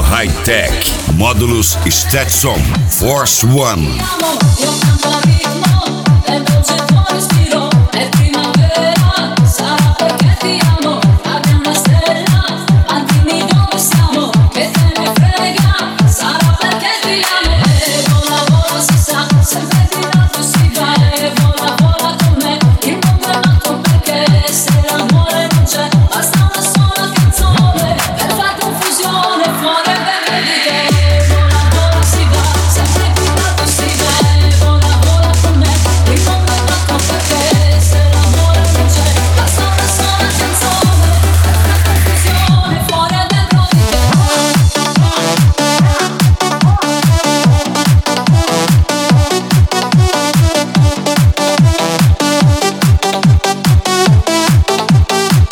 high-tech. Módulos Stetson Force One. Io canto al ritmo, è dolce il tuo respiro, è primavera, sarà perché ti amo, abbiamo una stella, ma dimmi dove siamo, che te ne frega, sarà perché ti amo, e vola vola si sa, sempre più in alto si va, e vola vola con me, il mondo è matto perché se l'amore non c'è, basta una sola canzone, per far confusione, fuori e bene di te.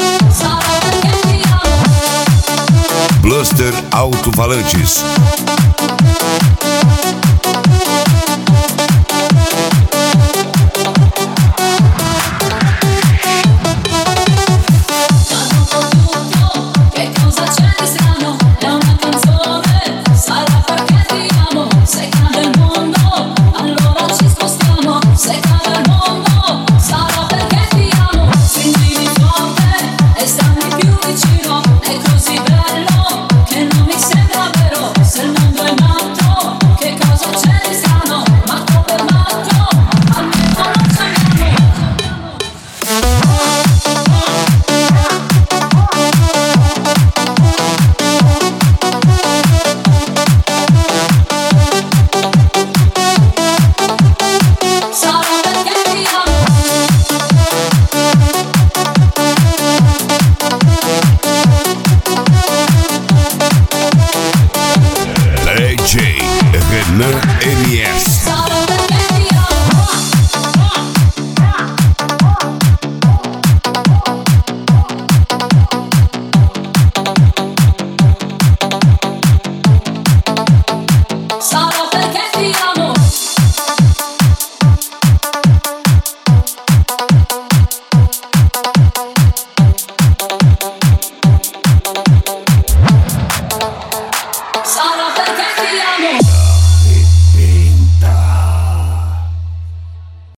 Bluster Alto-Falantes.